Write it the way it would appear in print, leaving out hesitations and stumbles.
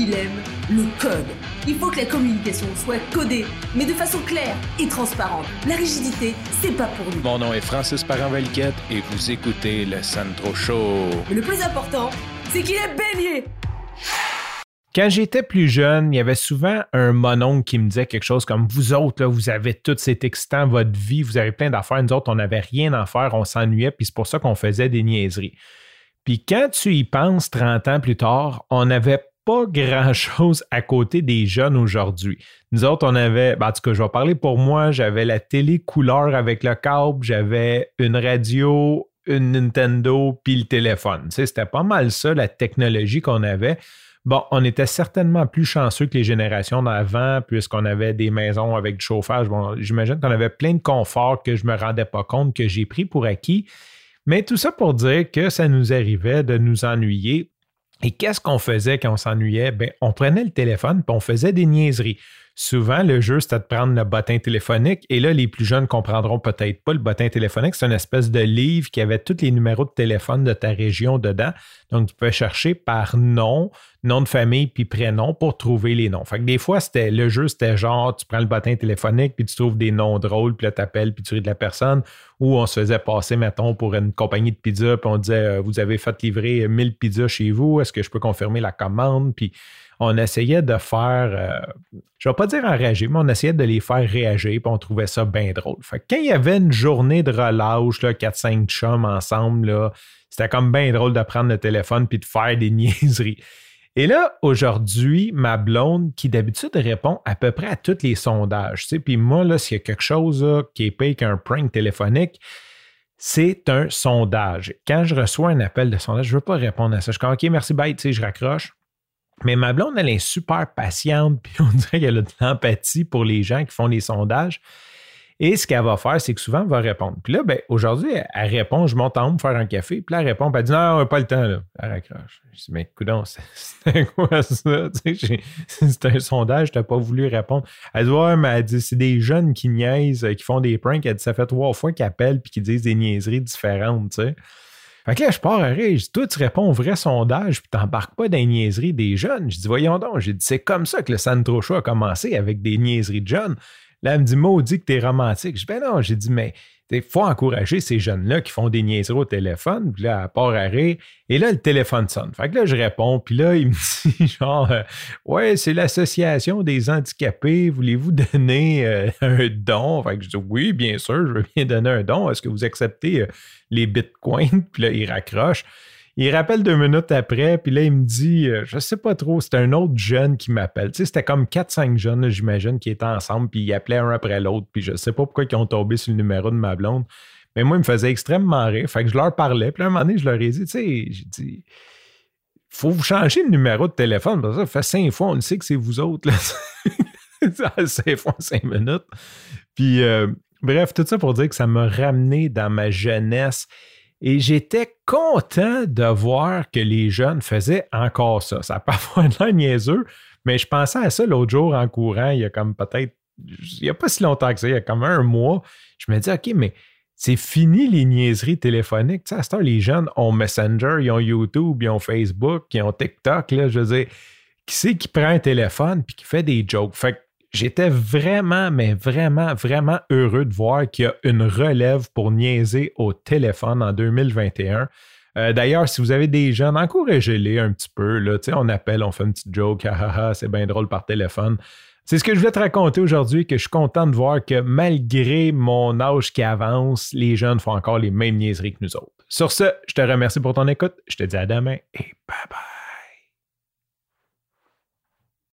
il aime le code. Il faut que la communication soit codée, mais de façon claire et transparente. La rigidité, c'est pas pour nous. Mon nom est Francis Parent-Valquette et vous écoutez le Sandro Show. Mais le plus important, c'est qu'il est bélier. Quand j'étais plus jeune, il y avait souvent un mononcle qui me disait quelque chose comme « Vous autres, là, vous avez tout, c'est excitant, votre vie, vous avez plein d'affaires. Nous autres, on n'avait rien à faire, on s'ennuyait, puis c'est pour ça qu'on faisait des niaiseries. » Puis quand tu y penses 30 ans plus tard, on n'avait pas grand-chose à côté des jeunes aujourd'hui. Nous autres, on avait, en tout cas, je vais parler pour moi, j'avais la télé couleur avec le câble, j'avais une radio, une Nintendo, puis le téléphone. Tu sais, c'était pas mal ça, la technologie qu'on avait. Bon, on était certainement plus chanceux que les générations d'avant, puisqu'on avait des maisons avec du chauffage. Bon, j'imagine qu'on avait plein de confort que je ne me rendais pas compte, que j'ai pris pour acquis. Mais tout ça pour dire que ça nous arrivait de nous ennuyer. Et qu'est-ce qu'on faisait quand on s'ennuyait? Bien, on prenait le téléphone et on faisait des niaiseries. Souvent, le jeu, c'était de prendre le bottin téléphonique. Et là, les plus jeunes comprendront peut-être pas le bottin téléphonique. C'est une espèce de livre qui avait tous les numéros de téléphone de ta région dedans. Donc, tu peux chercher par nom de famille puis prénom pour trouver les noms. Fait que des fois, le jeu, c'était genre, tu prends le bottin téléphonique puis tu trouves des noms drôles puis là, tu appelles puis tu ris de la personne. Ou on se faisait passer, mettons, pour une compagnie de pizza puis on disait, vous avez fait livrer 1000 pizzas chez vous. Est-ce que je peux confirmer la commande? Puis on essayait de faire, je ne vais pas dire enrager, mais on essayait de les faire réagir, puis on trouvait ça bien drôle. Fait que quand il y avait une journée de relâche, 4-5 chums ensemble, là, c'était comme bien drôle de prendre le téléphone puis de faire des niaiseries. Et là, aujourd'hui, ma blonde, qui d'habitude répond à peu près à tous les sondages, tu sais, puis moi, là, s'il y a quelque chose là, qui est pire qu'un prank téléphonique, c'est un sondage. Quand je reçois un appel de sondage, je ne veux pas répondre à ça. Je dis « OK, merci, bye », tu sais, je raccroche. Mais ma blonde, elle est super patiente, puis on dirait qu'elle a de l'empathie pour les gens qui font les sondages. Et ce qu'elle va faire, c'est que souvent, elle va répondre. Puis là, aujourd'hui, elle répond, je monte en haut me faire un café, puis là, elle répond, puis elle dit « Non, on n'a pas le temps, là. » Elle raccroche. Je dis « Mais coudonc, c'est quoi ça? » Tu sais, c'est un sondage, tu n'as pas voulu répondre. Elle dit « Ouais, mais elle dit, c'est des jeunes qui niaisent, qui font des pranks. » Elle dit « Ça fait 3 fois qu'ils appellent puis qu'ils disent des niaiseries différentes, tu sais. » Fait que là, je pars à rire. Je dis, toi, tu réponds au vrai sondage puis t'embarques pas dans les niaiseries des jeunes. Je dis, voyons donc. J'ai dit, c'est comme ça que le Sandro Show a commencé, avec des niaiseries de jeunes. Là, elle me dit, maudit que t'es romantique. Je dis, ben non. J'ai dit, mais il faut encourager ces jeunes-là qui font des niaiseries au téléphone. Puis là, elle part à rire. Et là, le téléphone sonne. Fait que là, je réponds. Puis là, il me dit, genre, ouais, c'est l'Association des handicapés. Voulez-vous donner un don? Fait que je dis, oui, bien sûr, je veux bien donner un don. Est-ce que vous acceptez les bitcoins? Puis là, il raccroche. Il rappelle 2 minutes après, puis là, il me dit, je sais pas trop, c'était un autre jeune qui m'appelle. Tu sais, c'était comme 4-5 jeunes, là, j'imagine, qui étaient ensemble, puis ils appelaient un après l'autre, puis je sais pas pourquoi ils ont tombé sur le numéro de ma blonde. Mais moi, il me faisait extrêmement rire. Fait que je leur parlais, puis à un moment donné, je leur ai dit, tu sais, j'ai dit, faut vous changer le numéro de téléphone, parce que ça fait 5 fois, on le sait que c'est vous autres, là. 5 fois 5 minutes. Puis, bref, tout ça pour dire que ça m'a ramené dans ma jeunesse. Et j'étais content de voir que les jeunes faisaient encore ça. Ça n'a pas l'air niaiseux, mais je pensais à ça l'autre jour en courant, il y a comme peut-être, il n'y a pas si longtemps que ça, il y a comme 1 mois. Je me dis, OK, mais c'est fini les niaiseries téléphoniques. Tu sais, à cette heure, les jeunes ont Messenger, ils ont YouTube, ils ont Facebook, ils ont TikTok. Là, je veux dire, qui c'est qui prend un téléphone puis qui fait des jokes? Fait que j'étais vraiment, mais vraiment, vraiment heureux de voir qu'il y a une relève pour niaiser au téléphone en 2021. D'ailleurs, si vous avez des jeunes, encouragez-les un petit peu. Là. On appelle, on fait une petite joke, c'est bien drôle par téléphone. C'est ce que je voulais te raconter aujourd'hui, que je suis content de voir que malgré mon âge qui avance, les jeunes font encore les mêmes niaiseries que nous autres. Sur ce, je te remercie pour ton écoute. Je te dis à demain et bye bye.